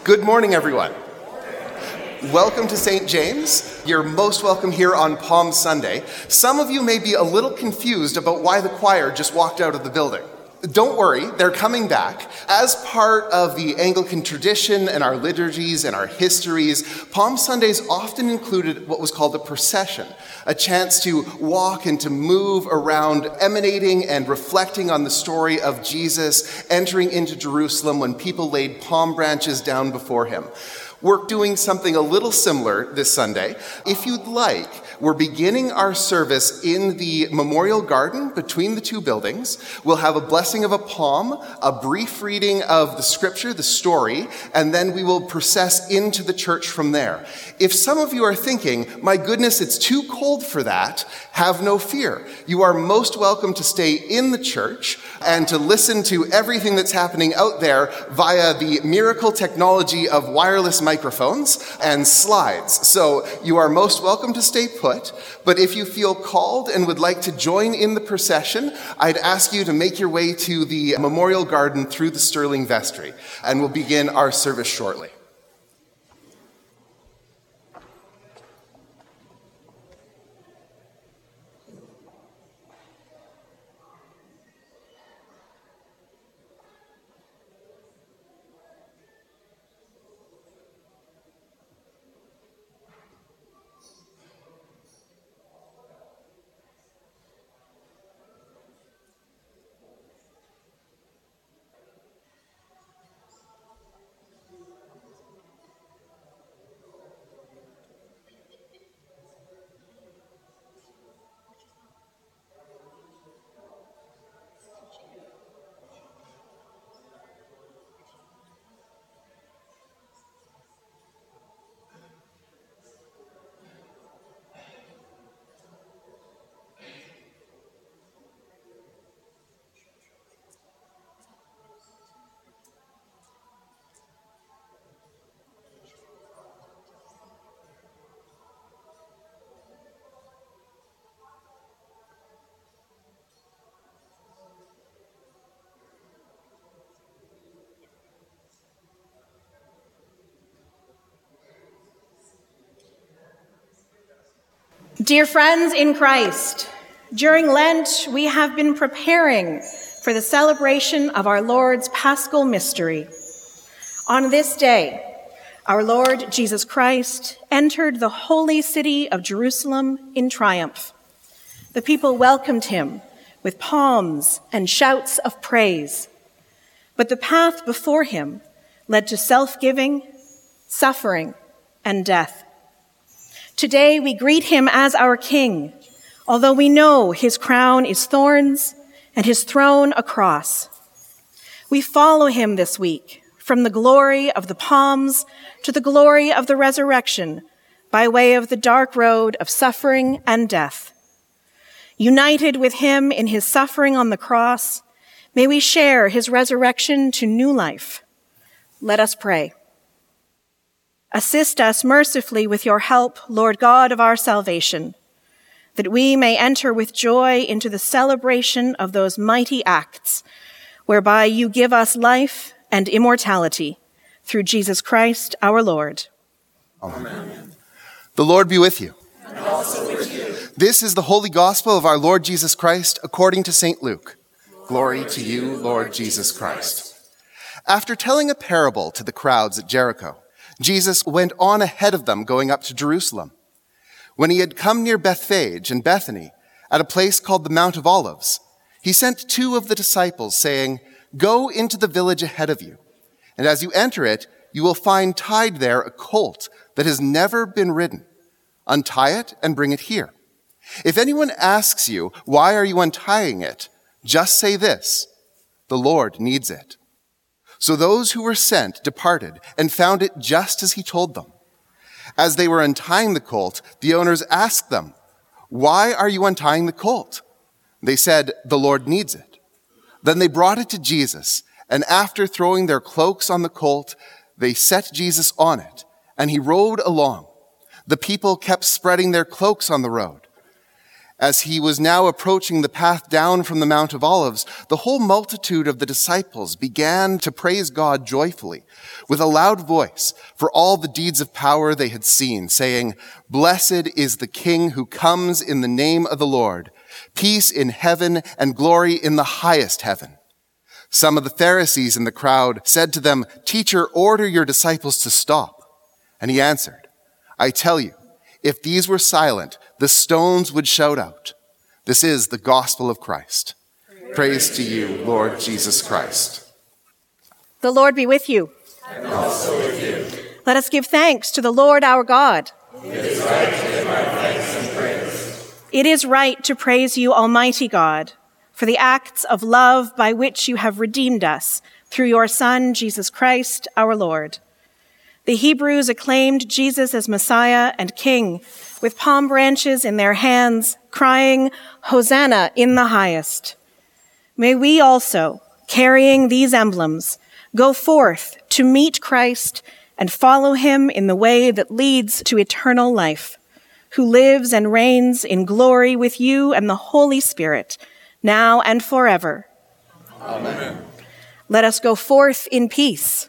Good morning, everyone. Welcome to St. James. You're most welcome here on Palm Sunday. Some of you may be a little confused about why the choir just walked out of the building. Don't worry, they're coming back. As part of the Anglican tradition and our liturgies and our histories, Palm Sundays often included what was called a procession, a chance to walk and to move around, emanating and reflecting on the story of Jesus entering into Jerusalem when people laid palm branches down before him. We're doing something a little similar this Sunday. If you'd like, we're beginning our service in the memorial garden between the two buildings. We'll have a blessing of a palm, a brief reading of the scripture, the story, and then we will process into the church from there. If some of you are thinking, my goodness, it's too cold for that, have no fear. You are most welcome to stay in the church and to listen to everything that's happening out there via the miracle technology of wireless microphones and slides. So you are most welcome to stay put, but if you feel called and would like to join in the procession, I'd ask you to make your way to the memorial garden through the Sterling Vestry, and we'll begin our service shortly. Dear friends in Christ, during Lent, we have been preparing for the celebration of our Lord's Paschal Mystery. On this day, our Lord Jesus Christ entered the holy city of Jerusalem in triumph. The people welcomed him with palms and shouts of praise. But the path before him led to self-giving, suffering, and death. Today, we greet him as our King, although we know his crown is thorns and his throne a cross. We follow him this week from the glory of the palms to the glory of the resurrection by way of the dark road of suffering and death. United with him in his suffering on the cross, may we share his resurrection to new life. Let us pray. Assist us mercifully with your help, Lord God of our salvation, that we may enter with joy into the celebration of those mighty acts whereby you give us life and immortality through Jesus Christ our Lord. Amen. The Lord be with you. And also with you. This is the Holy Gospel of our Lord Jesus Christ according to St. Luke. Glory to you, Lord Jesus Christ. After telling a parable to the crowds at Jericho, Jesus went on ahead of them going up to Jerusalem. When he had come near Bethphage and Bethany, at a place called the Mount of Olives, he sent two of the disciples, saying, "Go into the village ahead of you, and as you enter it, you will find tied there a colt that has never been ridden. Untie it and bring it here. If anyone asks you, 'Why are you untying it?' just say this, 'The Lord needs it.'" So those who were sent departed and found it just as he told them. As they were untying the colt, the owners asked them, "Why are you untying the colt?" They said, "The Lord needs it." Then they brought it to Jesus, and after throwing their cloaks on the colt, they set Jesus on it, and he rode along. The people kept spreading their cloaks on the road. As he was now approaching the path down from the Mount of Olives, the whole multitude of the disciples began to praise God joyfully with a loud voice for all the deeds of power they had seen, saying, "Blessed is the King who comes in the name of the Lord. Peace in heaven and glory in the highest heaven." Some of the Pharisees in the crowd said to them, "Teacher, order your disciples to stop." And he answered, "I tell you, if these were silent, the stones would shout out." This is the gospel of Christ. Praise to you, Lord Jesus Christ. The Lord be with you. And also with you. Let us give thanks to the Lord our God. It is right to give our thanks and praise. It is right to praise you, Almighty God, for the acts of love by which you have redeemed us through your Son, Jesus Christ, our Lord. The Hebrews acclaimed Jesus as Messiah and King with palm branches in their hands, crying, "Hosanna in the highest." May we also, carrying these emblems, go forth to meet Christ and follow him in the way that leads to eternal life, who lives and reigns in glory with you and the Holy Spirit, now and forever. Amen. Let us go forth in peace.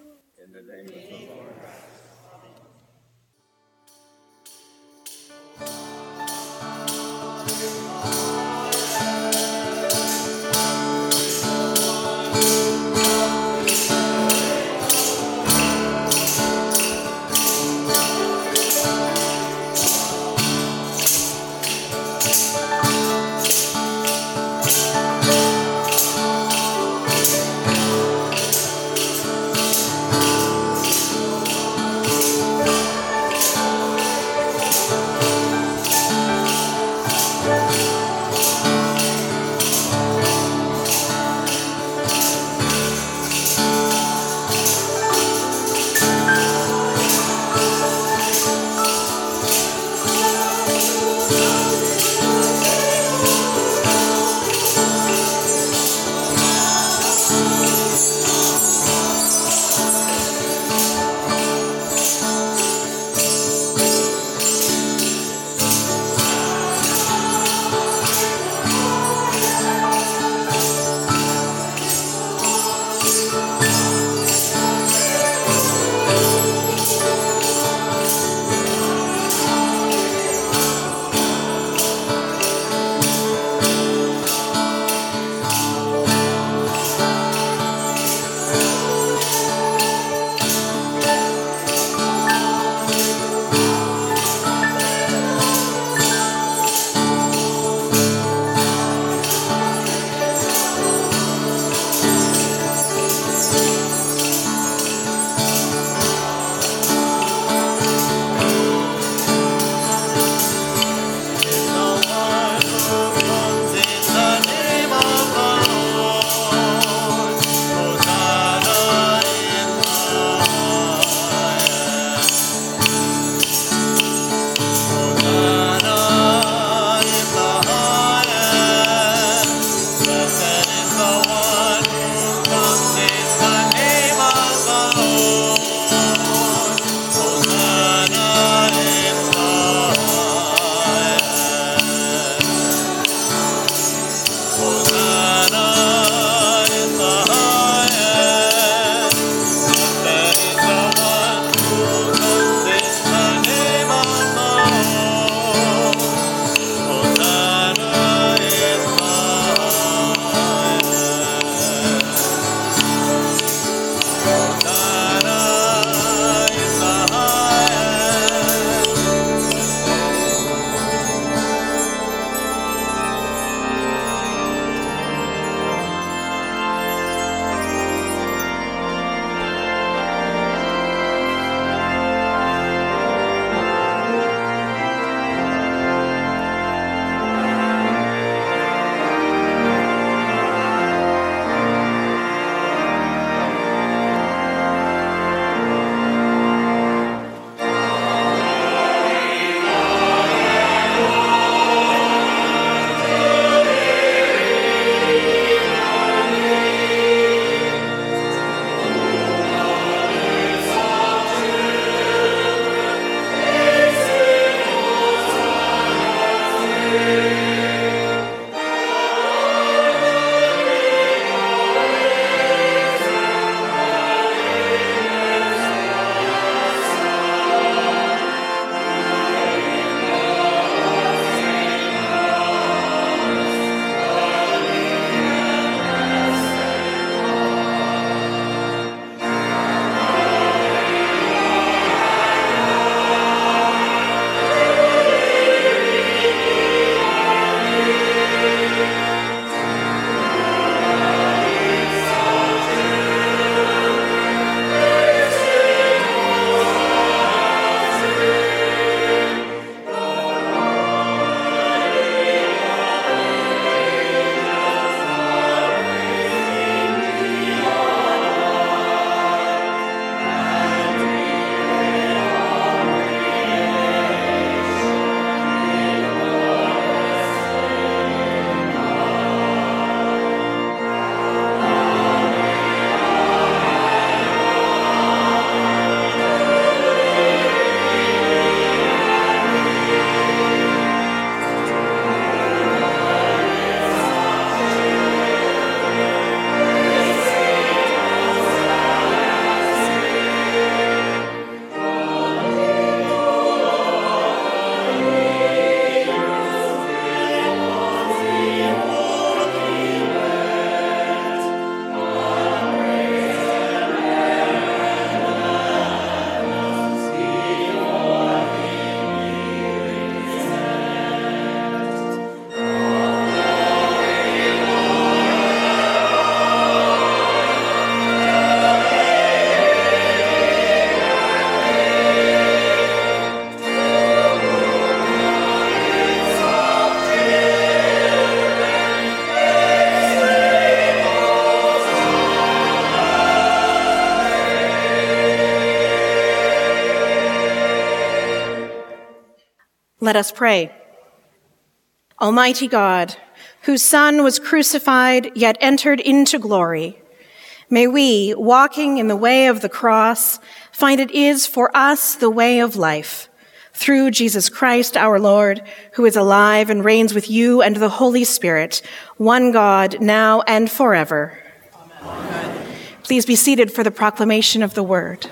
Let us pray. Almighty God, whose Son was crucified yet entered into glory, may we, walking in the way of the cross, find it is for us the way of life. Through Jesus Christ our Lord, who is alive and reigns with you and the Holy Spirit, one God, now and forever. Amen. Please be seated for the proclamation of the word.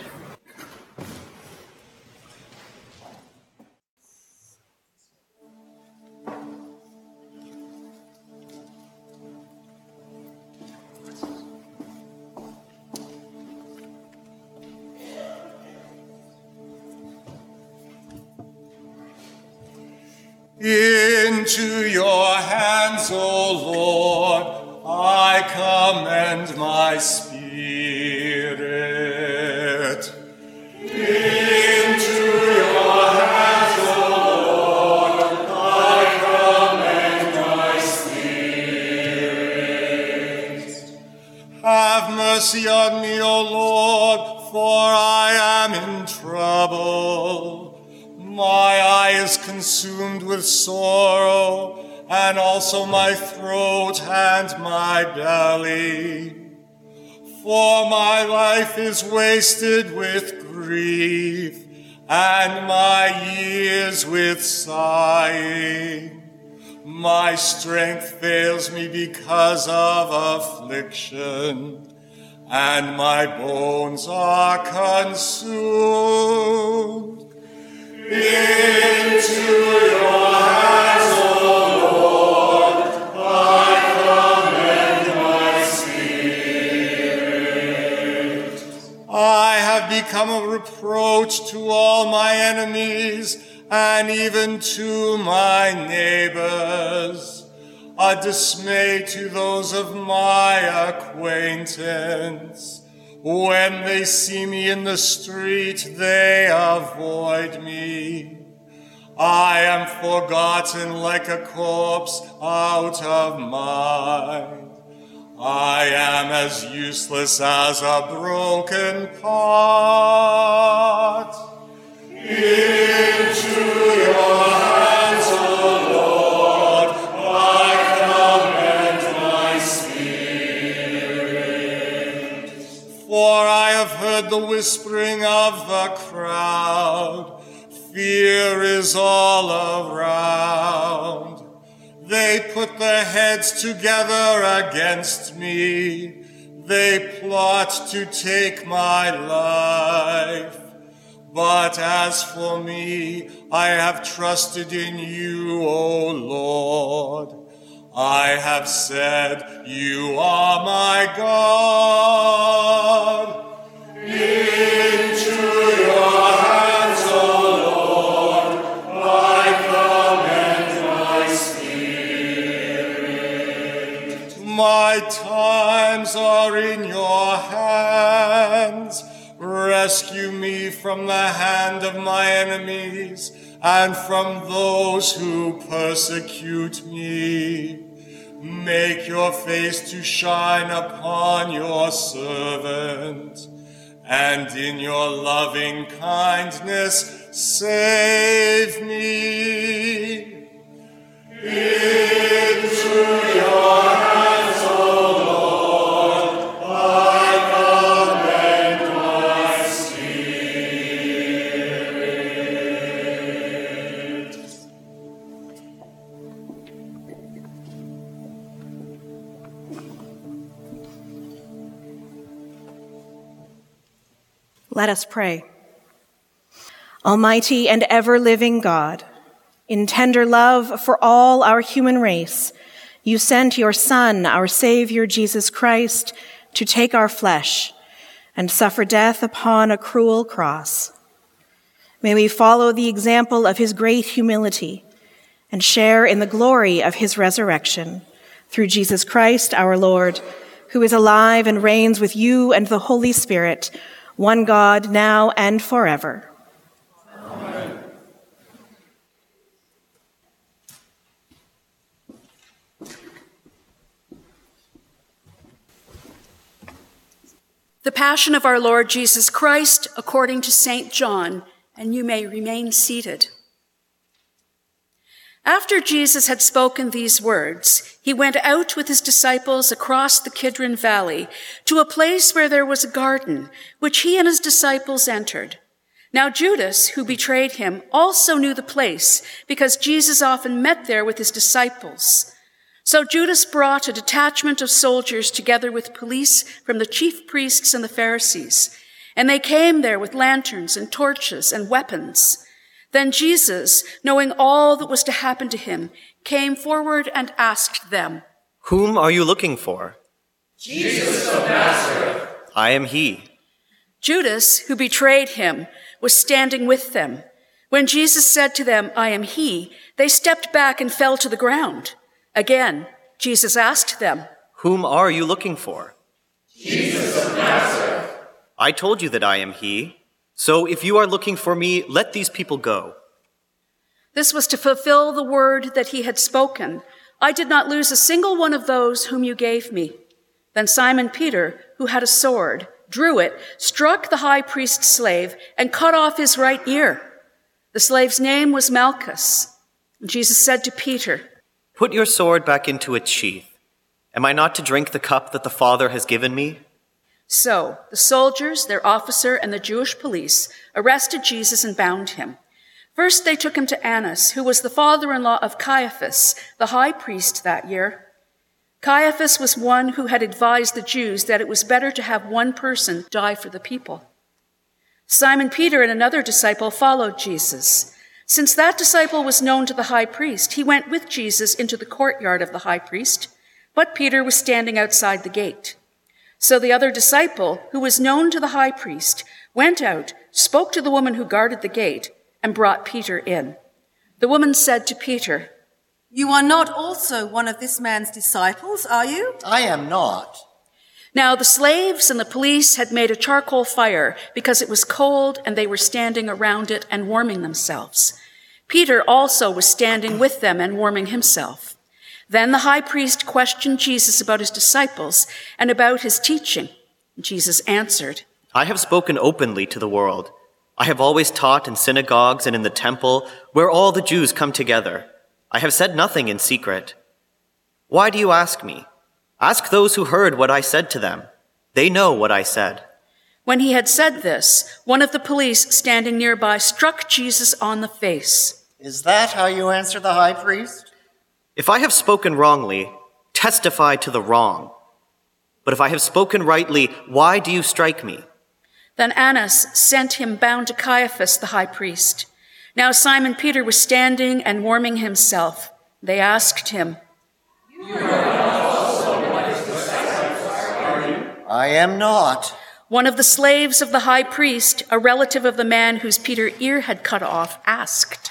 Into your hands, O Lord, I commend my spirit. Into your hands, O Lord, I commend my spirit. Have mercy on me, O Lord, for I am in trouble. My eye is consumed with sorrow, and also my throat and my belly. For my life is wasted with grief, and my years with sighing. My strength fails me because of affliction, and my bones are consumed. Into your hands, O Lord, I commend my spirit. I have become a reproach to all my enemies, and even to my neighbors, a dismay to those of my acquaintance. When they see me in the street, they avoid me. I am forgotten like a corpse out of mind. I am as useless as a broken pot. Into your hands, O Lord, I commend my spirit. For I have heard the whispering of the crowd. Fear is all around. They put their heads together against me. They plot to take my life. But as for me, I have trusted in you, O Lord. I have said, you are my God. Into your hands, O Lord, I commend my spirit. My times are in your hands. Rescue me from the hand of my enemies and from those who persecute me. Make your face to shine upon your servant, and in your loving kindness save me. Into your hands, O Lord, I commend my spirit. Let us pray. Almighty and ever-living God, in tender love for all our human race, you sent your Son, our Savior, Jesus Christ, to take our flesh and suffer death upon a cruel cross. May we follow the example of his great humility and share in the glory of his resurrection through Jesus Christ, our Lord, who is alive and reigns with you and the Holy Spirit, one God, now and forever. Amen. The Passion of our Lord Jesus Christ according to St. John, and you may remain seated. After Jesus had spoken these words, he went out with his disciples across the Kidron Valley to a place where there was a garden, which he and his disciples entered. Now Judas, who betrayed him, also knew the place, because Jesus often met there with his disciples. So Judas brought a detachment of soldiers together with police from the chief priests and the Pharisees, and they came there with lanterns and torches and weapons. Then Jesus, knowing all that was to happen to him, came forward and asked them, "Whom are you looking for?" Jesus of Nazareth. "I am he." Judas, who betrayed him, was standing with them. When Jesus said to them, "I am he," they stepped back and fell to the ground. Again, Jesus asked them, "Whom are you looking for?" Jesus of Nazareth. "I told you that I am he. So if you are looking for me, let these people go." This was to fulfill the word that he had spoken. "I did not lose a single one of those whom you gave me." Then Simon Peter, who had a sword, drew it, struck the high priest's slave, and cut off his right ear. The slave's name was Malchus. And Jesus said to Peter, "Put your sword back into its sheath. Am I not to drink the cup that the Father has given me?" So the soldiers, their officer, and the Jewish police arrested Jesus and bound him. First they took him to Annas, who was the father-in-law of Caiaphas, the high priest that year. Caiaphas was one who had advised the Jews that it was better to have one person die for the people. Simon Peter and another disciple followed Jesus. Since that disciple was known to the high priest, he went with Jesus into the courtyard of the high priest, but Peter was standing outside the gate. So the other disciple, who was known to the high priest, went out, spoke to the woman who guarded the gate, and brought Peter in. The woman said to Peter, "You are not also one of this man's disciples, are you?" "I am not." Now the slaves and the police had made a charcoal fire because it was cold and they were standing around it and warming themselves. Peter also was standing with them and warming himself. Then the high priest questioned Jesus about his disciples and about his teaching. Jesus answered, "I have spoken openly to the world. I have always taught in synagogues and in the temple, where all the Jews come together. I have said nothing in secret. Why do you ask me? Ask those who heard what I said to them. They know what I said." When he had said this, one of the police standing nearby struck Jesus on the face. "Is that how you answer the high priest?" "If I have spoken wrongly, testify to the wrong. But if I have spoken rightly, why do you strike me?" Then Annas sent him bound to Caiaphas, the high priest. Now Simon Peter was standing and warming himself. They asked him, "You are not also one of his disciples, are you?" "I am not." One of the slaves of the high priest, a relative of the man whose Peter's ear had cut off, asked,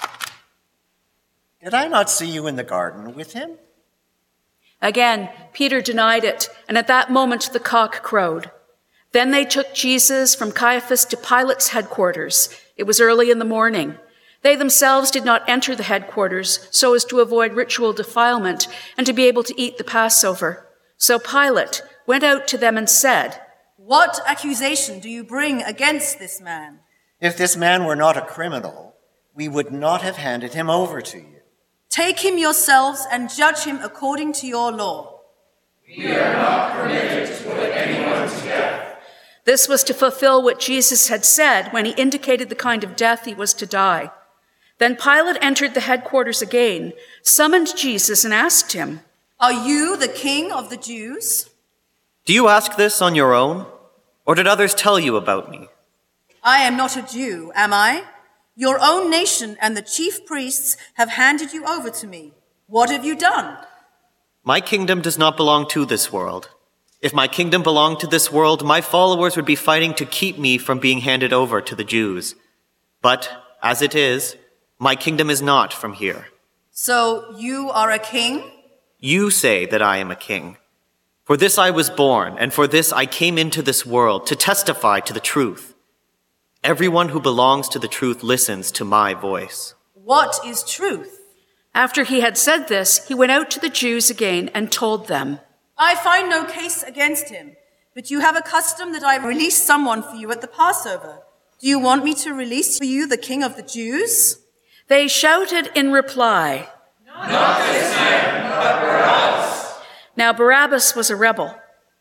"Did I not see you in the garden with him?" Again, Peter denied it, and at that moment the cock crowed. Then they took Jesus from Caiaphas to Pilate's headquarters. It was early in the morning. They themselves did not enter the headquarters so as to avoid ritual defilement and to be able to eat the Passover. So Pilate went out to them and said, "What accusation do you bring against this man?" "If this man were not a criminal, we would not have handed him over to you." "Take him yourselves and judge him according to your law." "We are not permitted to put anyone to death." This was to fulfill what Jesus had said when he indicated the kind of death he was to die. Then Pilate entered the headquarters again, summoned Jesus, and asked him, "Are you the king of the Jews?" "Do you ask this on your own, or did others tell you about me?" "I am not a Jew, am I? Your own nation and the chief priests have handed you over to me. What have you done?" "My kingdom does not belong to this world. If my kingdom belonged to this world, my followers would be fighting to keep me from being handed over to the Jews. But as it is, my kingdom is not from here." "So you are a king?" "You say that I am a king. For this I was born, and for this I came into this world, to testify to the truth. Everyone who belongs to the truth listens to my voice." "What is truth?" After he had said this, he went out to the Jews again and told them, "I find no case against him, but you have a custom that I release someone for you at the Passover. Do you want me to release for you the king of the Jews?" They shouted in reply, Not this man, but Barabbas. Now Barabbas was a rebel.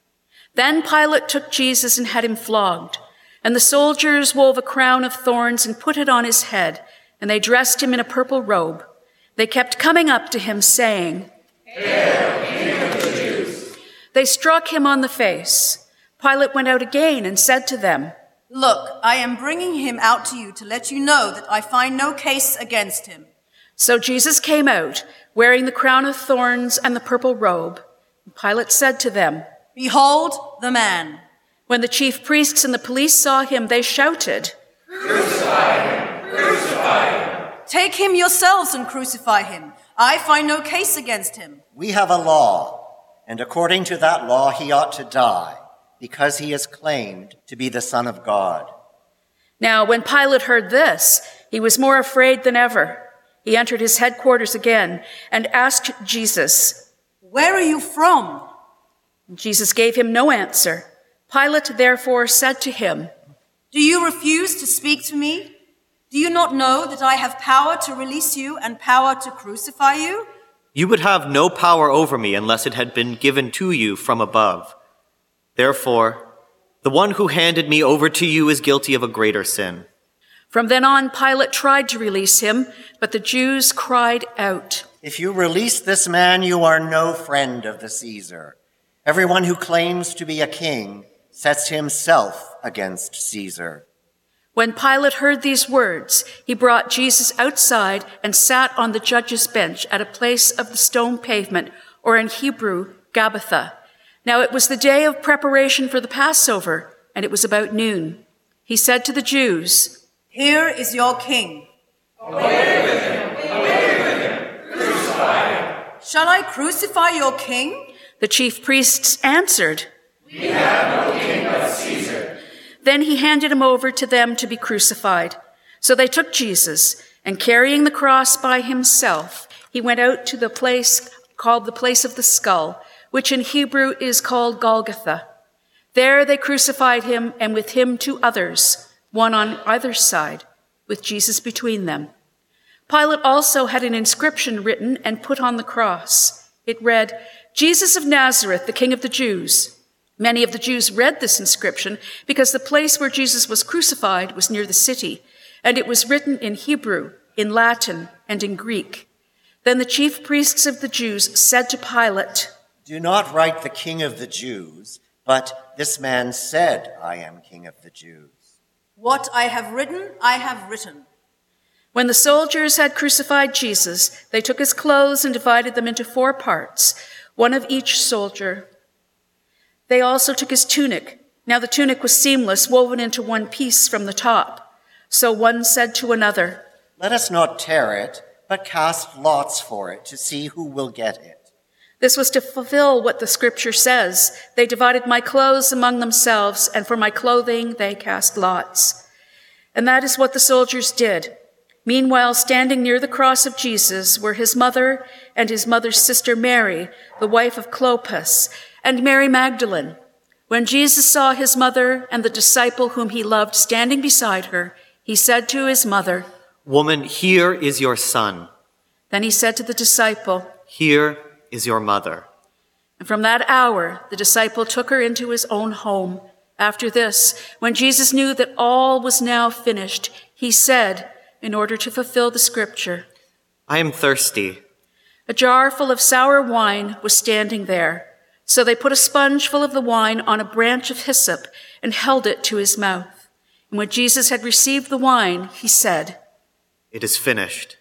Then Pilate took Jesus and had him flogged. And the soldiers wove a crown of thorns and put it on his head, and they dressed him in a purple robe. They kept coming up to him, saying, "Hail, King of the Jews!" They struck him on the face. Pilate went out again and said to them, Look, I am bringing him out to you to let you know that I find no case against him. So Jesus came out, wearing the crown of thorns and the purple robe. Pilate said to them, Behold the man. When the chief priests and the police saw him, they shouted, "Crucify him! Crucify him!" Take him yourselves and crucify him. I find no case against him. We have a law, and according to that law he ought to die, because he is claimed to be the Son of God. Now, when Pilate heard this, he was more afraid than ever. He entered his headquarters again and asked Jesus, Where are you from? Jesus gave him no answer. Pilate therefore said to him, Do you refuse to speak to me? Do you not know that I have power to release you and power to crucify you? You would have no power over me unless it had been given to you from above. Therefore, the one who handed me over to you is guilty of a greater sin. From then on, Pilate tried to release him, but the Jews cried out, If you release this man, you are no friend of the Caesar. Everyone who claims to be a king sets himself against Caesar. When Pilate heard these words, he brought Jesus outside and sat on the judge's bench at a place of the stone pavement, or in Hebrew, Gabbatha. Now it was the day of preparation for the Passover, and it was about noon. He said to the Jews, Here is your king. Away with him! Away with him! Crucify him! Shall I crucify your king? The chief priests answered, We have no king but Caesar. Then he handed him over to them to be crucified. So they took Jesus, and carrying the cross by himself, he went out to the place called the place of the skull, which in Hebrew is called Golgotha. There they crucified him, and with him 2 others, one on either side, with Jesus between them. Pilate also had an inscription written and put on the cross. It read, Jesus of Nazareth, the King of the Jews. Many of the Jews read this inscription because the place where Jesus was crucified was near the city, and it was written in Hebrew, in Latin, and in Greek. Then the chief priests of the Jews said to Pilate, Do not write the King of the Jews, but this man said, I am King of the Jews. What I have written, I have written. When the soldiers had crucified Jesus, they took his clothes and divided them into 4 parts, one of each soldier. They also took his tunic. Now the tunic was seamless, woven into one piece from the top. So one said to another, Let us not tear it, but cast lots for it to see who will get it. This was to fulfill what the scripture says. They divided my clothes among themselves, and for my clothing they cast lots. And that is what the soldiers did. Meanwhile, standing near the cross of Jesus were his mother and his mother's sister Mary, the wife of Clopas, and Mary Magdalene. When Jesus saw his mother and the disciple whom he loved standing beside her, he said to his mother, Woman, here is your son. Then he said to the disciple, Here is your mother. And from that hour, the disciple took her into his own home. After this, when Jesus knew that all was now finished, he said, in order to fulfill the scripture, I am thirsty. A jar full of sour wine was standing there. So they put a sponge full of the wine on a branch of hyssop and held it to his mouth. And when Jesus had received the wine, he said, It is finished.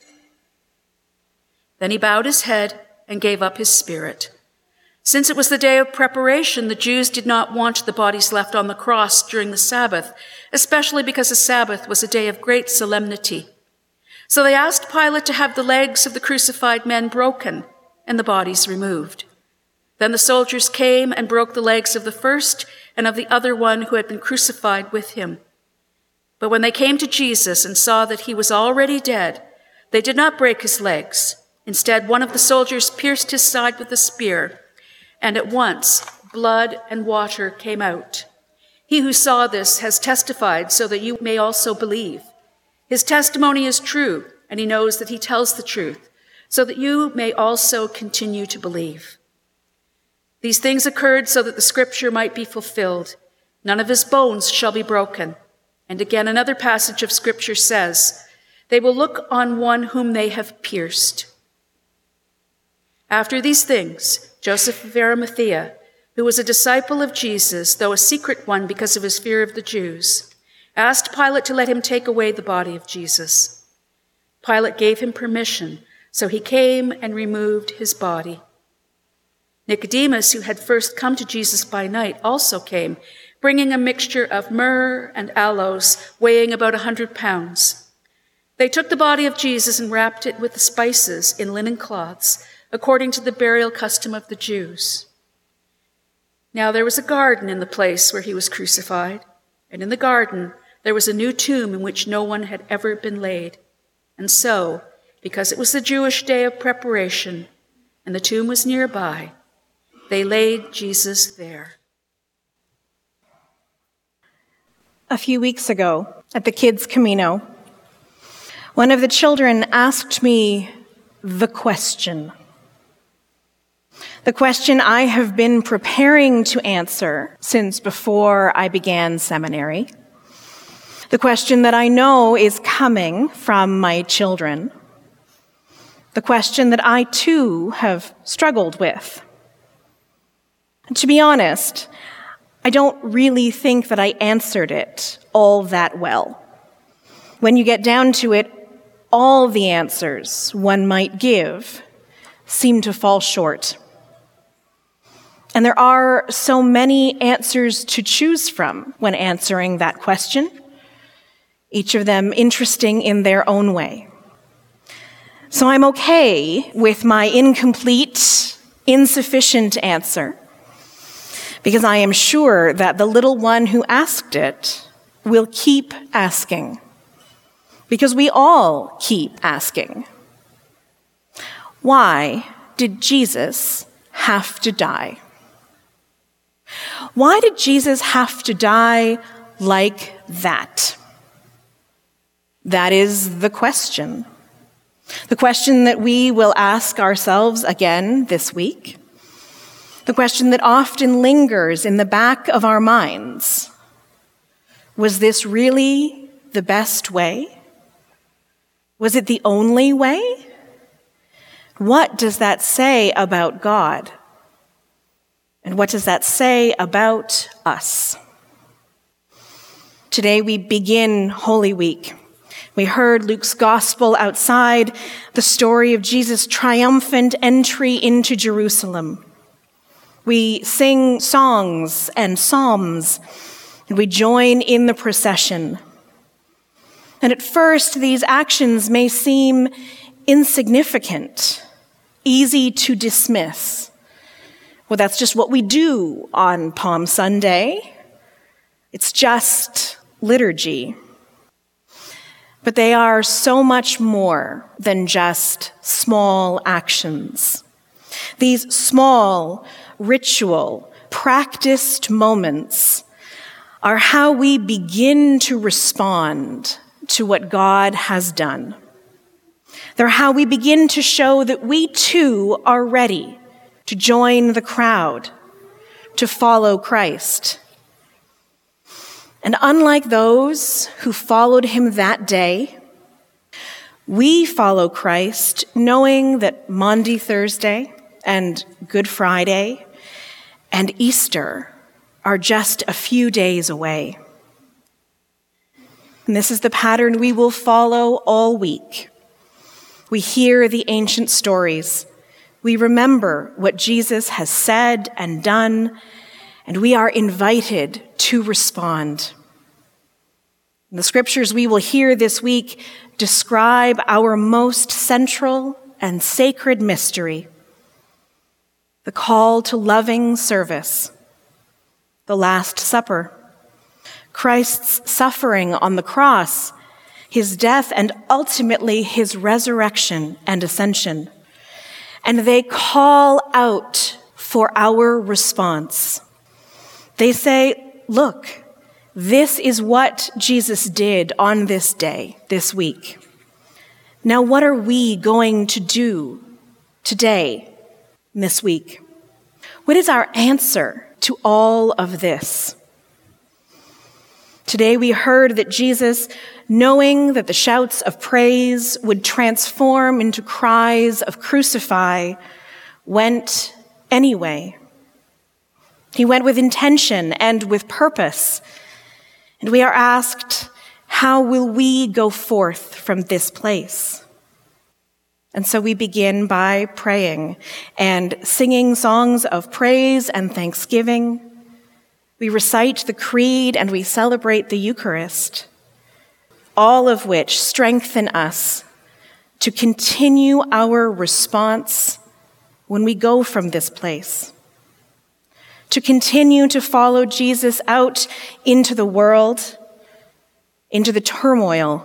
Then he bowed his head and gave up his spirit. Since it was the day of preparation, the Jews did not want the bodies left on the cross during the Sabbath, especially because the Sabbath was a day of great solemnity. So they asked Pilate to have the legs of the crucified men broken and the bodies removed. Then the soldiers came and broke the legs of the first and of the other one who had been crucified with him. But when they came to Jesus and saw that he was already dead, they did not break his legs. Instead, one of the soldiers pierced his side with a spear, and at once blood and water came out. He who saw this has testified so that you may also believe. His testimony is true, and he knows that he tells the truth. so that you may also continue to believe. These things occurred so that the scripture might be fulfilled. None of his bones shall be broken. And again, another passage of scripture says, they will look on one whom they have pierced. After these things, Joseph of Arimathea, who was a disciple of Jesus, though a secret one because of his fear of the Jews, asked Pilate to let him take away the body of Jesus. Pilate gave him permission, so he came and removed his body. Nicodemus, who had first come to Jesus by night, also came, bringing a mixture of myrrh and aloes, weighing about 100 pounds. They took the body of Jesus and wrapped it with the spices in linen cloths, according to the burial custom of the Jews. Now there was a garden in the place where he was crucified, and in the garden there was a new tomb in which no one had ever been laid. And so, because it was the Jewish day of preparation, and the tomb was nearby, they laid Jesus there. A few weeks ago, at the Kids' Camino, one of the children asked me the question I have been preparing to answer since before I began seminary, the question that I know is coming from my children, the question that I too have struggled with. And to be honest, I don't really think that I answered it all that well. When you get down to it, all the answers one might give seem to fall short. And there are so many answers to choose from when answering that question, each of them interesting in their own way. So I'm okay with my incomplete, insufficient answer, because I am sure that the little one who asked it will keep asking, because we all keep asking. Why did Jesus have to die? Why did Jesus have to die like that? That is the question. The question that we will ask ourselves again this week. The question that often lingers in the back of our minds. Was this really the best way? Was it the only way? What does that say about God? And what does that say about us? Today we begin Holy Week. We heard Luke's gospel outside, the story of Jesus' triumphant entry into Jerusalem. We sing songs and psalms, and we join in the procession. And at first, these actions may seem insignificant, easy to dismiss. Well, that's just what we do on Palm Sunday. It's just liturgy. But they are so much more than just small actions. These small, ritual, practiced moments are how we begin to respond to what God has done. They're how we begin to show that we too are ready to join the crowd, to follow Christ. And unlike those who followed him that day, we follow Christ knowing that Maundy Thursday and Good Friday and Easter are just a few days away. And this is the pattern we will follow all week. We hear the ancient stories. We remember what Jesus has said and done, and we are invited to respond. The scriptures we will hear this week describe our most central and sacred mystery, the call to loving service, the Last Supper, Christ's suffering on the cross, his death, and ultimately his resurrection and ascension. And they call out for our response. They say, look, this is what Jesus did on this day, this week. Now, what are we going to do today, this week? What is our answer to all of this? Today we heard that Jesus, knowing that the shouts of praise would transform into cries of crucify, went anyway. He went with intention and with purpose. And we are asked, how will we go forth from this place? And so we begin by praying and singing songs of praise and thanksgiving. We recite the Creed and we celebrate the Eucharist, all of which strengthen us to continue our response when we go from this place, to continue to follow Jesus out into the world, into the turmoil.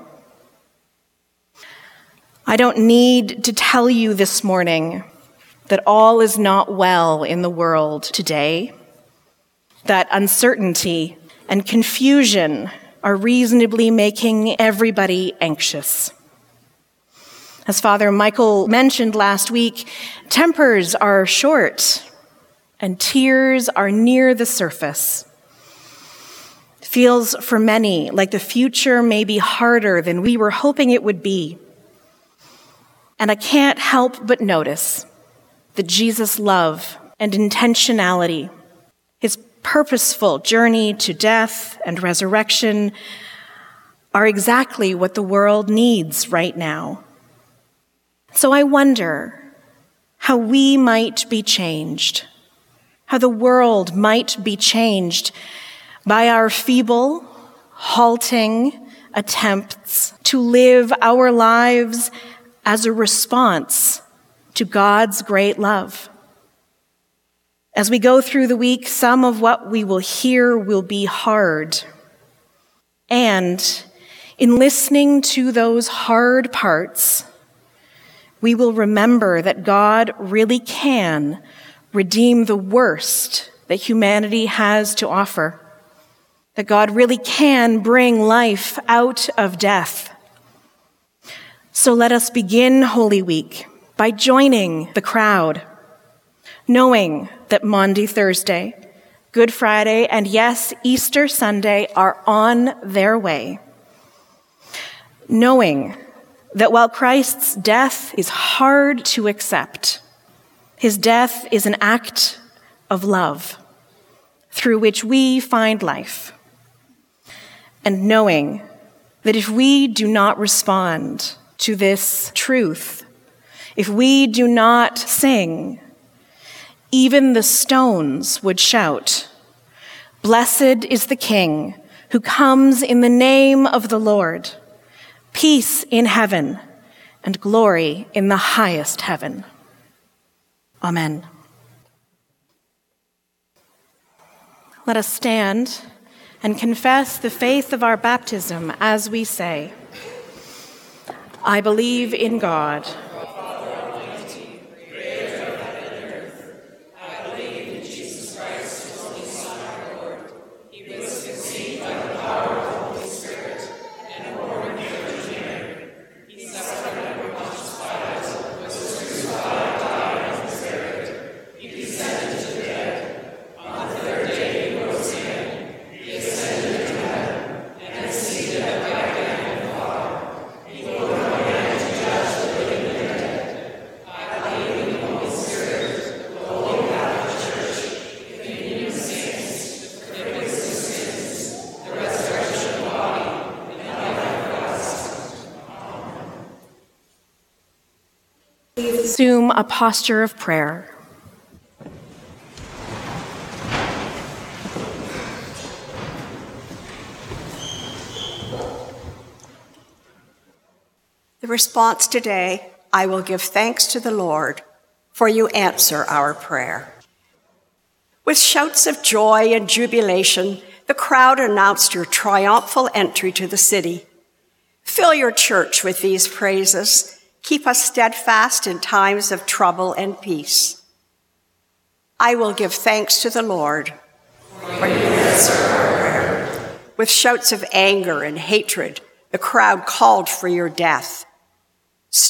I don't need to tell you this morning that all is not well in the world today, that uncertainty and confusion are reasonably making everybody anxious. As Father Michael mentioned last week, tempers are short and tears are near the surface. It feels for many like the future may be harder than we were hoping it would be. And I can't help but notice that Jesus' love and intentionality, his purposeful journey to death and resurrection, are exactly what the world needs right now. So I wonder how we might be changed, how the world might be changed by our feeble, halting attempts to live our lives as a response to God's great love. As we go through the week, some of what we will hear will be hard. And in listening to those hard parts, we will remember that God really can redeem the worst that humanity has to offer, that God really can bring life out of death. So let us begin Holy Week by joining the crowd, knowing that Maundy Thursday, Good Friday, and yes, Easter Sunday are on their way. Knowing that while Christ's death is hard to accept, his death is an act of love through which we find life. And knowing that if we do not respond to this truth, if we do not sing, even the stones would shout, "Blessed is the King who comes in the name of the Lord, peace in heaven and glory in the highest heaven." Amen. Let us stand and confess the faith of our baptism as we say, I believe in God, assume a posture of prayer. The response today, I will give thanks to the Lord, for you answer our prayer. With shouts of joy and jubilation, the crowd announced your triumphal entry to the city. Fill your church with these praises. Keep us steadfast in times of trouble and peace. I will give thanks to the Lord, for you answer our prayer. With shouts of anger and hatred, the crowd called for your death.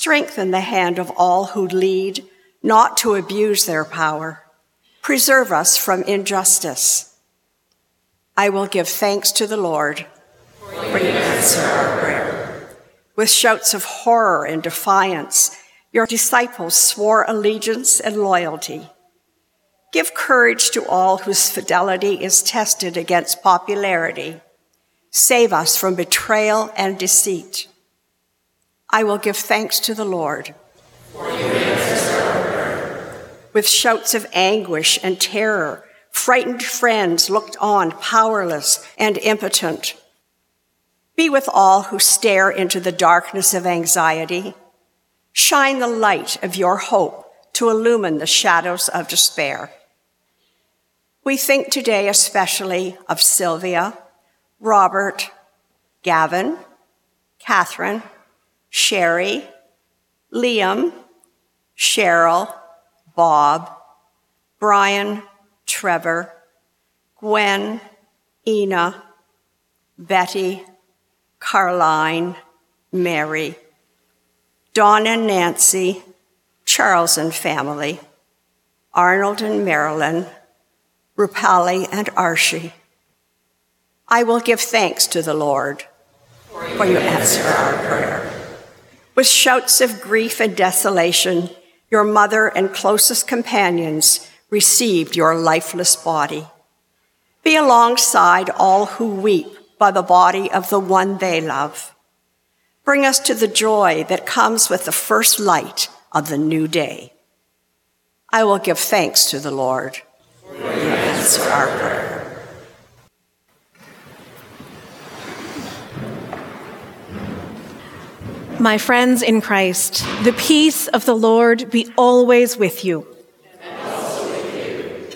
Strengthen the hand of all who lead, not to abuse their power. Preserve us from injustice. I will give thanks to the Lord, for you answer our prayer. With shouts of horror and defiance, your disciples swore allegiance and loyalty. Give courage to all whose fidelity is tested against popularity. Save us from betrayal and deceit. I will give thanks to the Lord. For you answer our prayer. With shouts of anguish and terror, frightened friends looked on, powerless and impotent. Be with all who stare into the darkness of anxiety. Shine the light of your hope to illumine the shadows of despair. We think today especially of Sylvia, Robert, Gavin, Catherine, Sherry, Liam, Cheryl, Bob, Brian, Trevor, Gwen, Ina, Betty, Carline, Mary, Dawn and Nancy, Charles and family, Arnold and Marilyn, Rupali and Archie. I will give thanks to the Lord, for you answer our prayer. With shouts of grief and desolation, your mother and closest companions received your lifeless body. Be alongside all who weep by the body of the one they love. Bring us to the joy that comes with the first light of the new day. I will give thanks to the Lord, for you answer our prayer. My friends in Christ, the peace of the Lord be always with you. And also with you.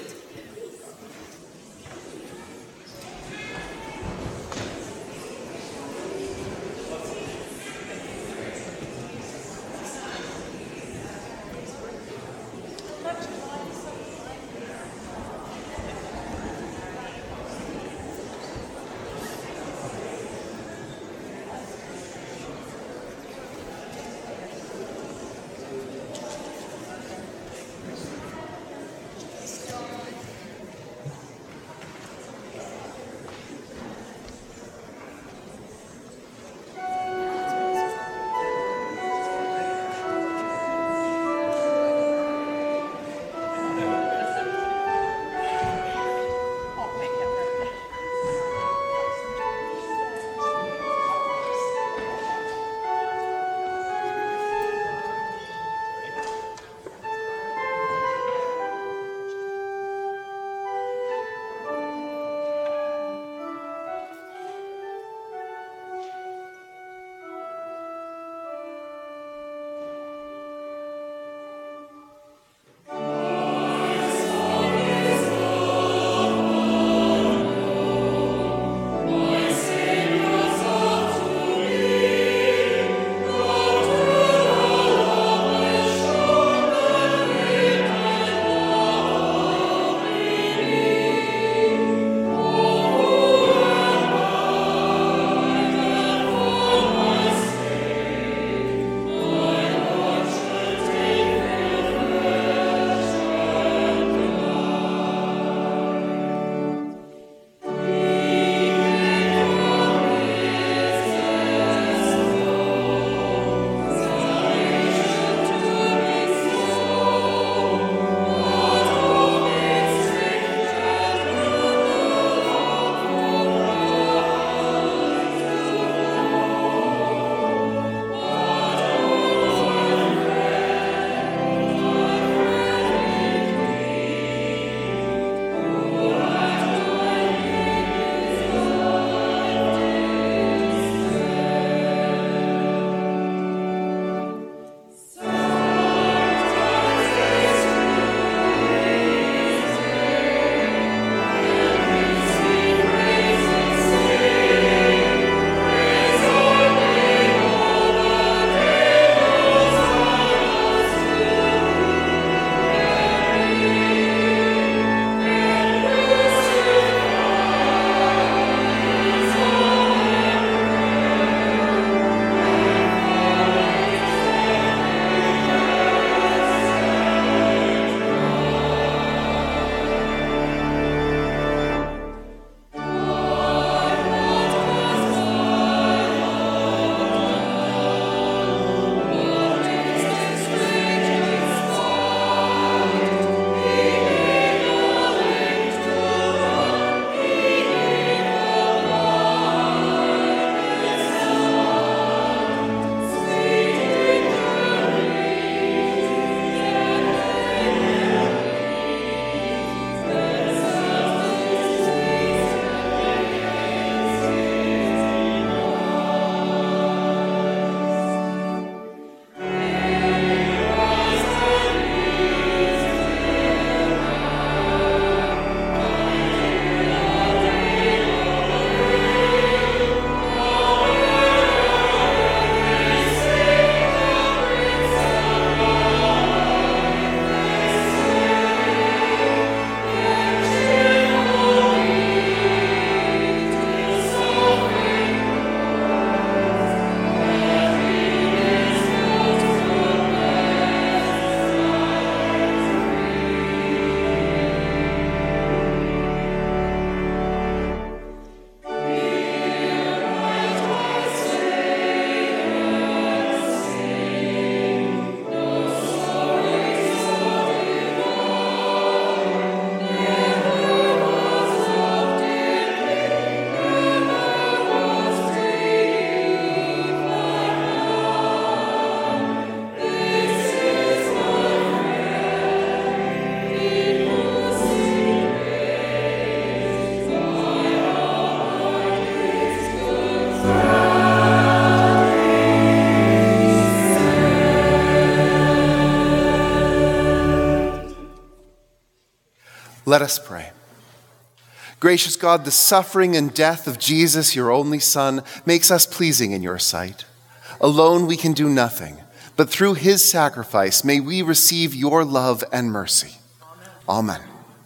Let us pray. Gracious God, the suffering and death of Jesus, your only Son, makes us pleasing in your sight. Alone we can do nothing, but through his sacrifice may we receive your love and mercy. Amen.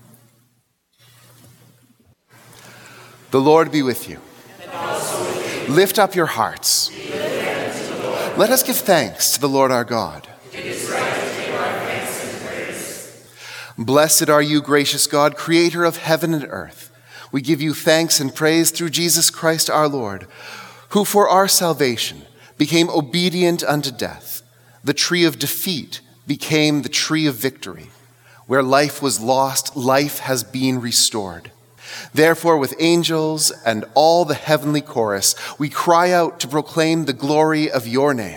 The Lord be with you. And also with you. Lift up your hearts. Let us give thanks to the Lord our God. It is right to give our thanks and praise. Blessed are you, gracious God, creator of heaven and earth. We give you thanks and praise through Jesus Christ our Lord, who for our salvation became obedient unto death. The tree of defeat became the tree of victory. Where life was lost, life has been restored. Therefore, with angels and all the heavenly chorus, we cry out to proclaim the glory of your name.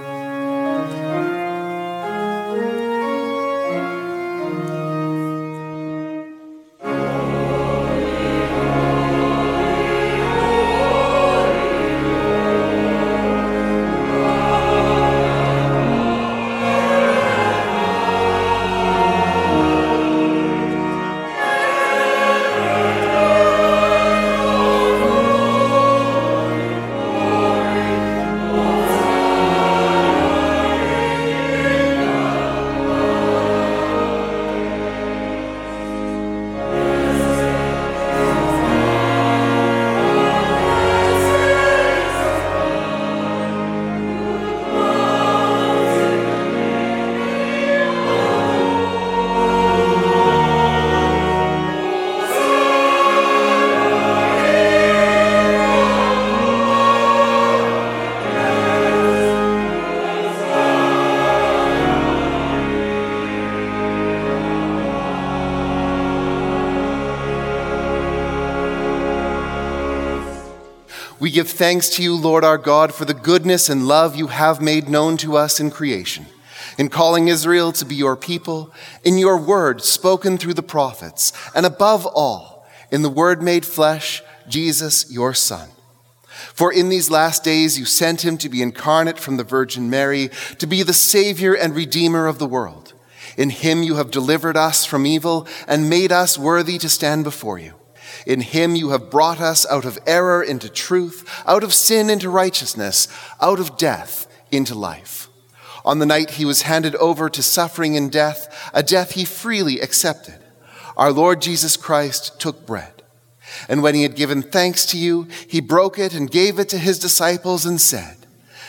We give thanks to you, Lord our God, for the goodness and love you have made known to us in creation, in calling Israel to be your people, in your word spoken through the prophets, and above all, in the word made flesh, Jesus, your Son. For in these last days you sent him to be incarnate from the Virgin Mary, to be the Savior and Redeemer of the world. In him you have delivered us from evil and made us worthy to stand before you. In him you have brought us out of error into truth, out of sin into righteousness, out of death into life. On the night he was handed over to suffering and death, a death he freely accepted, our Lord Jesus Christ took bread. And when he had given thanks to you, he broke it and gave it to his disciples and said,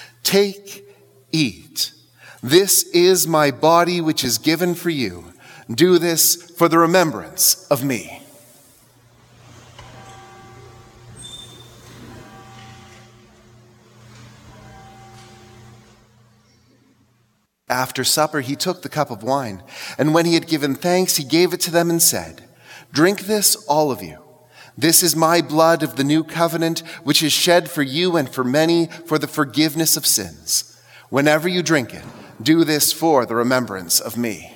"Take, eat. This is my body which is given for you. Do this for the remembrance of me." After supper, he took the cup of wine, and when he had given thanks, he gave it to them and said, "Drink this, all of you. This is my blood of the new covenant, which is shed for you and for many for the forgiveness of sins. Whenever you drink it, do this for the remembrance of me."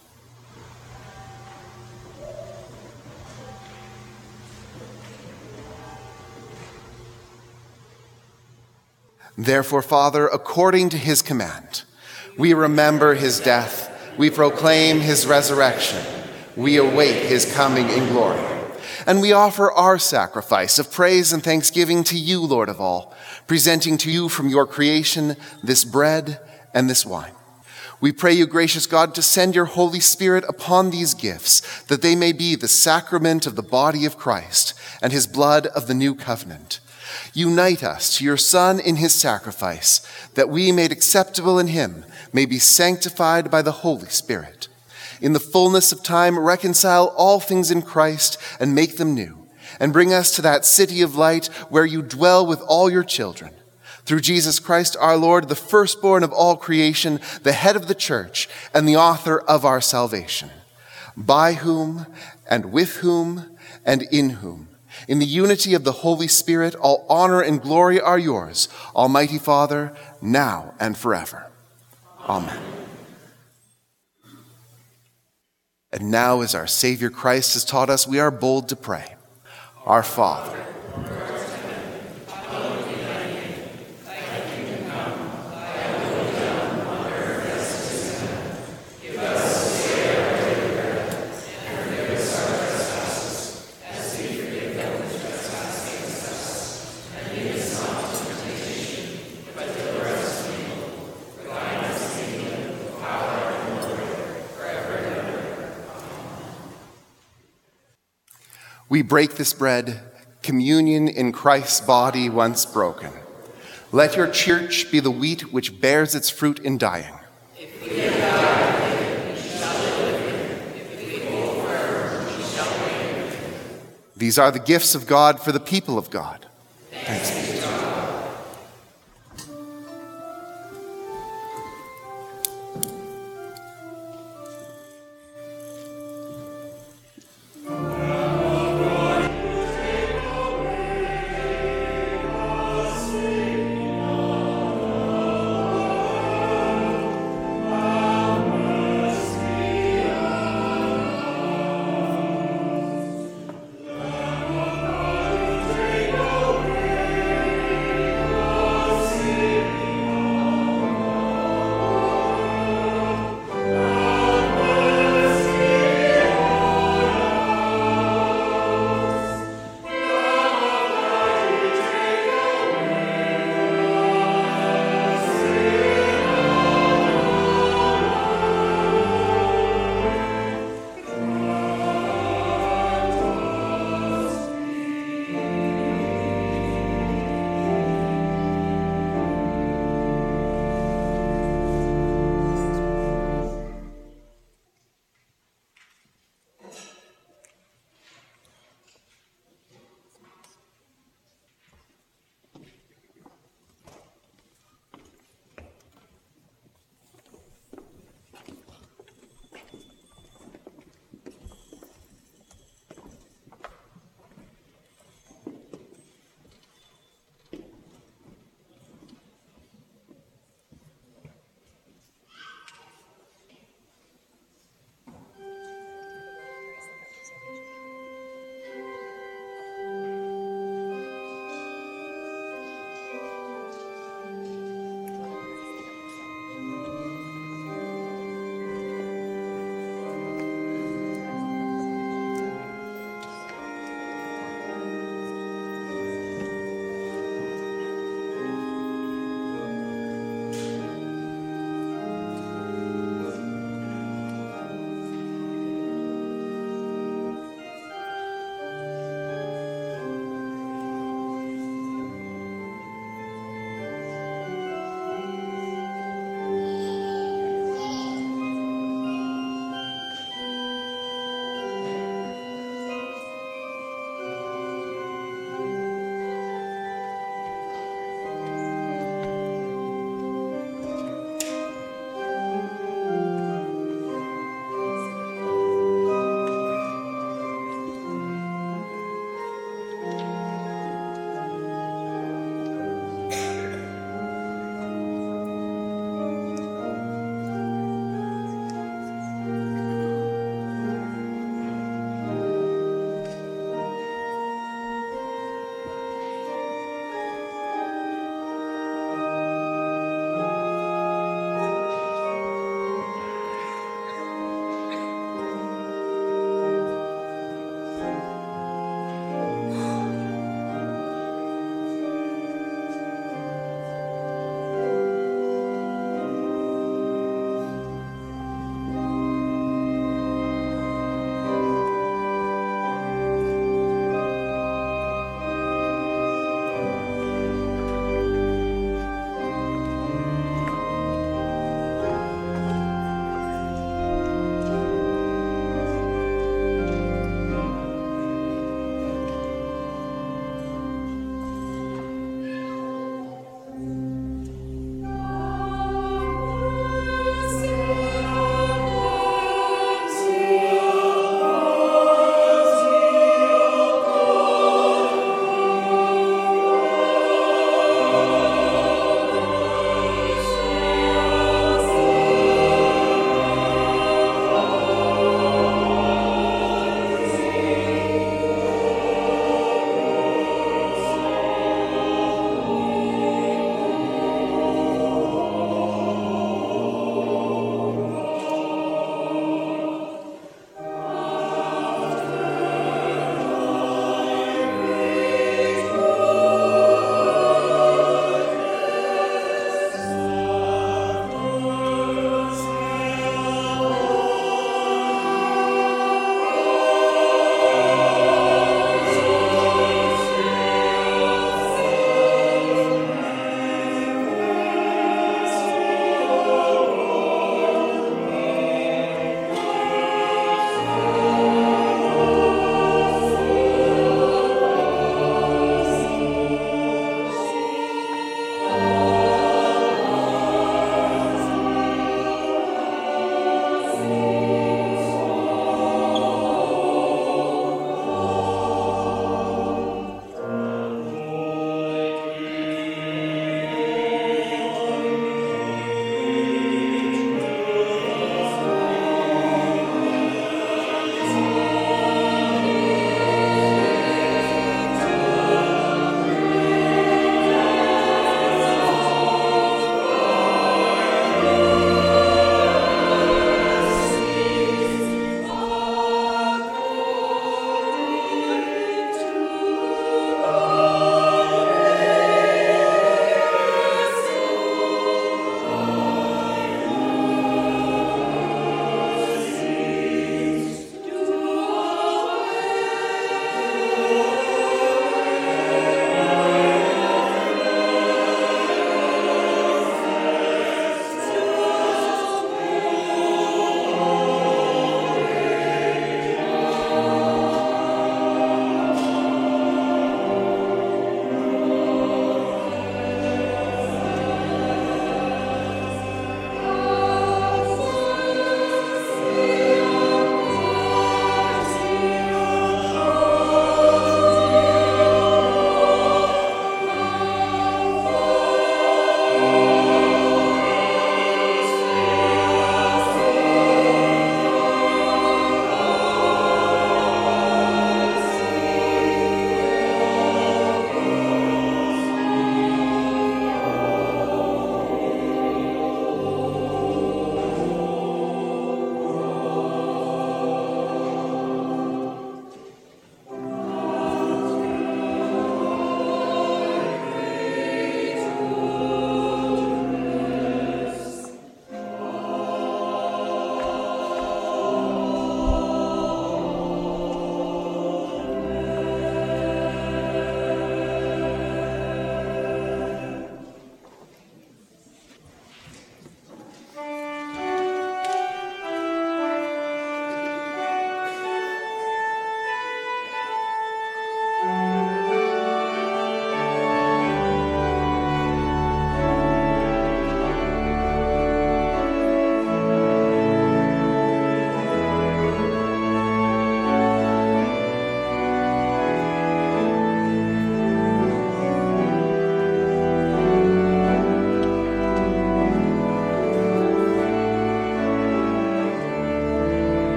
Therefore, Father, according to his command, we remember his death, we proclaim his resurrection, we await his coming in glory. And we offer our sacrifice of praise and thanksgiving to you, Lord of all, presenting to you from your creation this bread and this wine. We pray you, gracious God, to send your Holy Spirit upon these gifts, that they may be the sacrament of the body of Christ and his blood of the new covenant. Unite us to your Son in his sacrifice, that we, made acceptable in him, may be sanctified by the Holy Spirit. In the fullness of time, reconcile all things in Christ and make them new, and bring us to that city of light where you dwell with all your children. Through Jesus Christ our Lord, the firstborn of all creation, the head of the church, and the author of our salvation, by whom and with whom and in whom, in the unity of the Holy Spirit, all honor and glory are yours, Almighty Father, now and forever. Amen. And now, as our Savior Christ has taught us, we are bold to pray. Our Father, Give us this day our daily bread, and forgive us our We break this bread, communion in Christ's body once broken. Let your church be the wheat which bears its fruit in dying. If we die with him, we shall live with him. If we hold firm, we shall reign with him. These are the gifts of God for the people of God. Thanks be to God.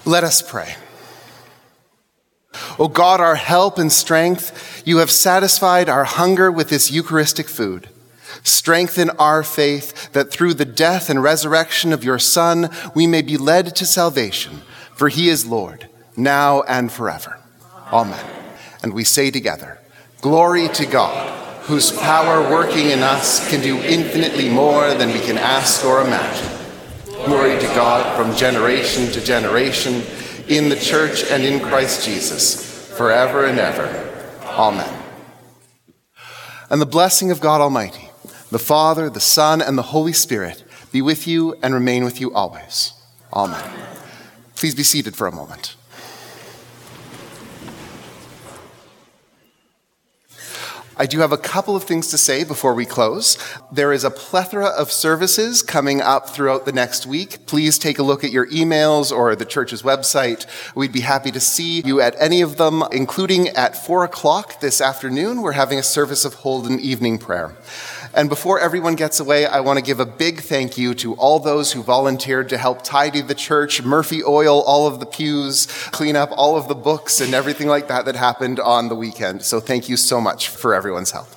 Let us pray. O God, our help and strength, you have satisfied our hunger with this Eucharistic food. Strengthen our faith that through the death and resurrection of your Son, we may be led to salvation, for he is Lord, now and forever. Amen. And we say together, Glory to God, whose power working in us can do infinitely more than we can ask or imagine. Glory to God from generation to generation, in the church and in Christ Jesus, forever and ever. Amen. And the blessing of God Almighty, the Father, the Son, and the Holy Spirit be with you and remain with you always. Amen. Please be seated for a moment. I do have a couple of things to say before we close. There is a plethora of services coming up throughout the next week. Please take a look at your emails or the church's website. We'd be happy to see you at any of them, including at 4 o'clock this afternoon. We're having a service of Holden evening prayer. And before everyone gets away, I want to give a big thank you to all those who volunteered to help tidy the church, Murphy oil all of the pews, clean up all of the books and everything like that that happened on the weekend. So thank you so much for everyone's help.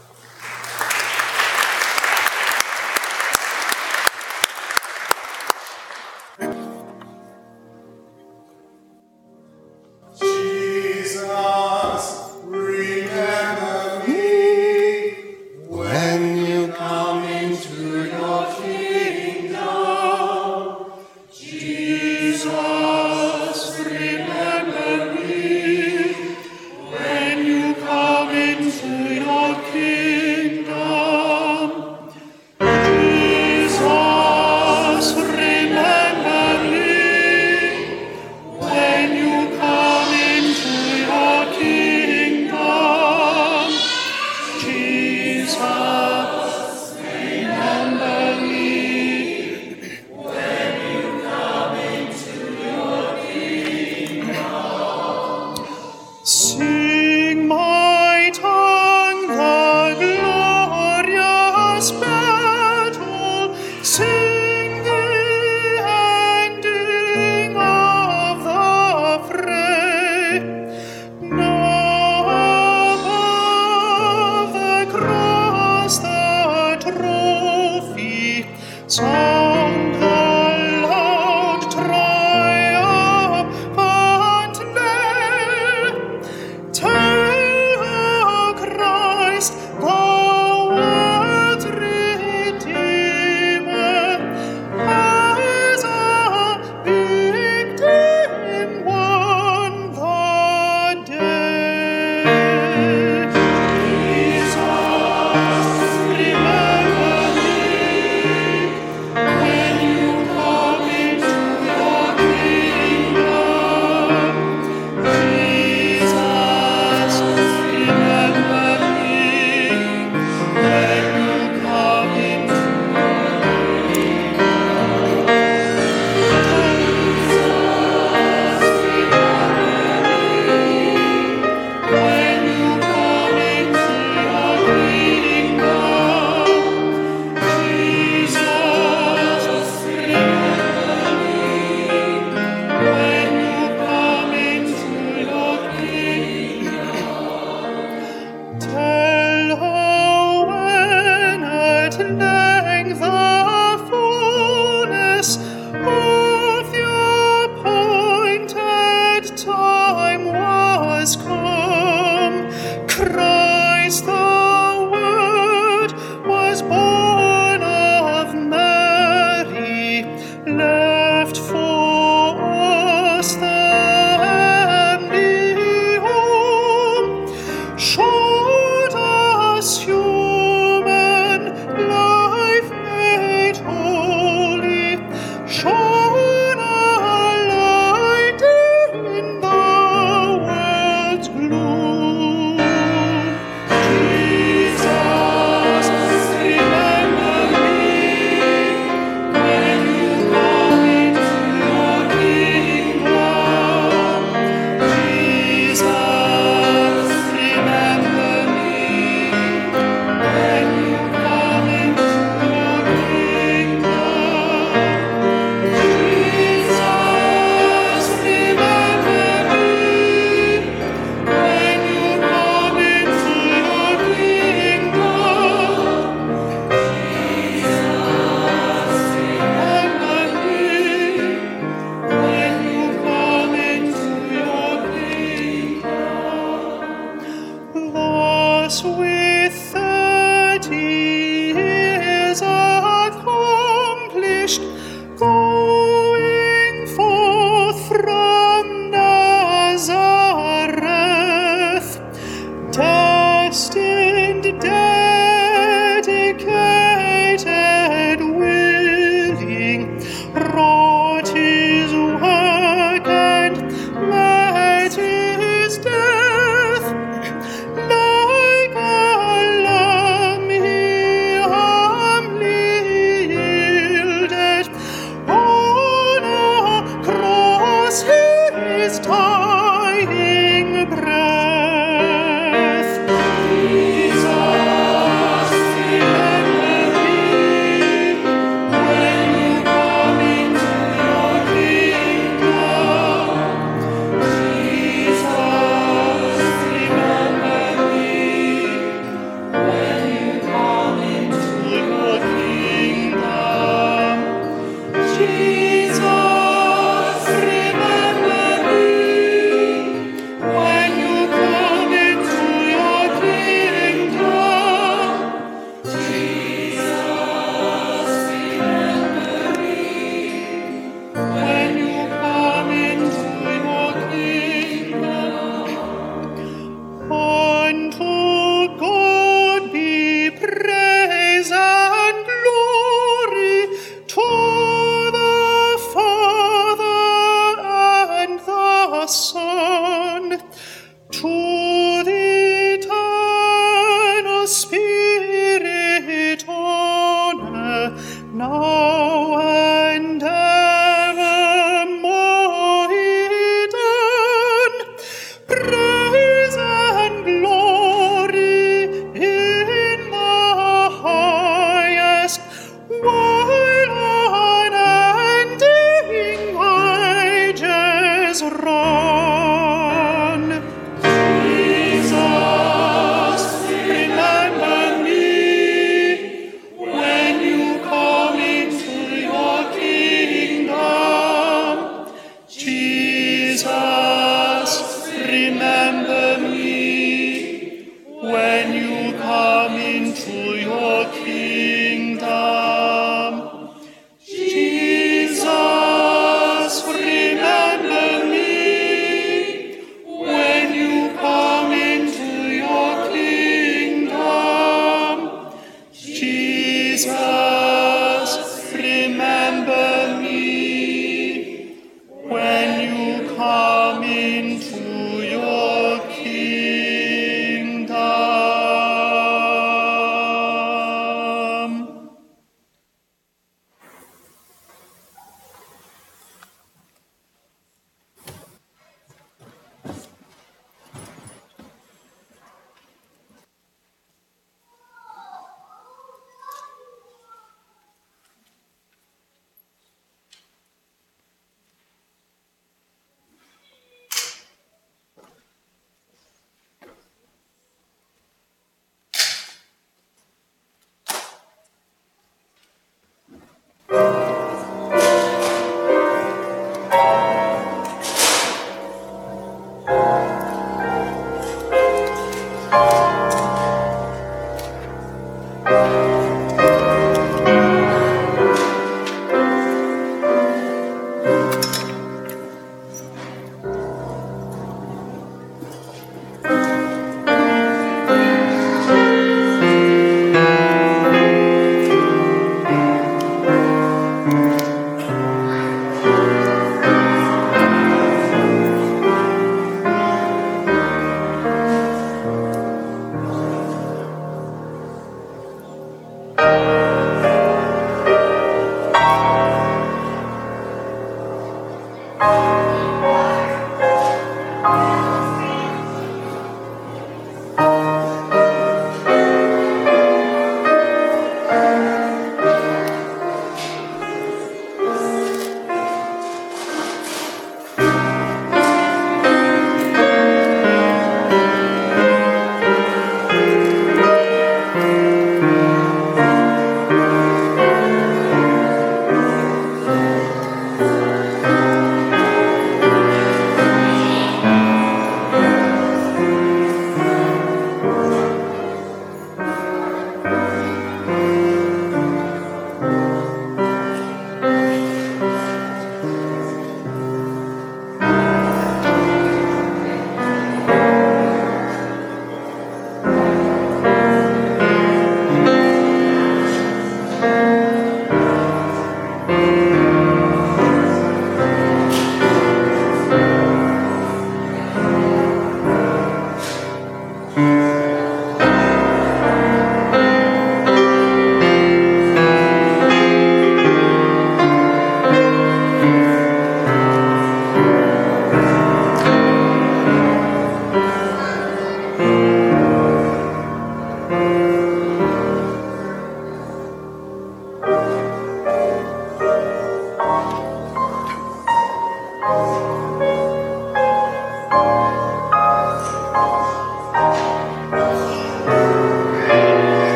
Amen.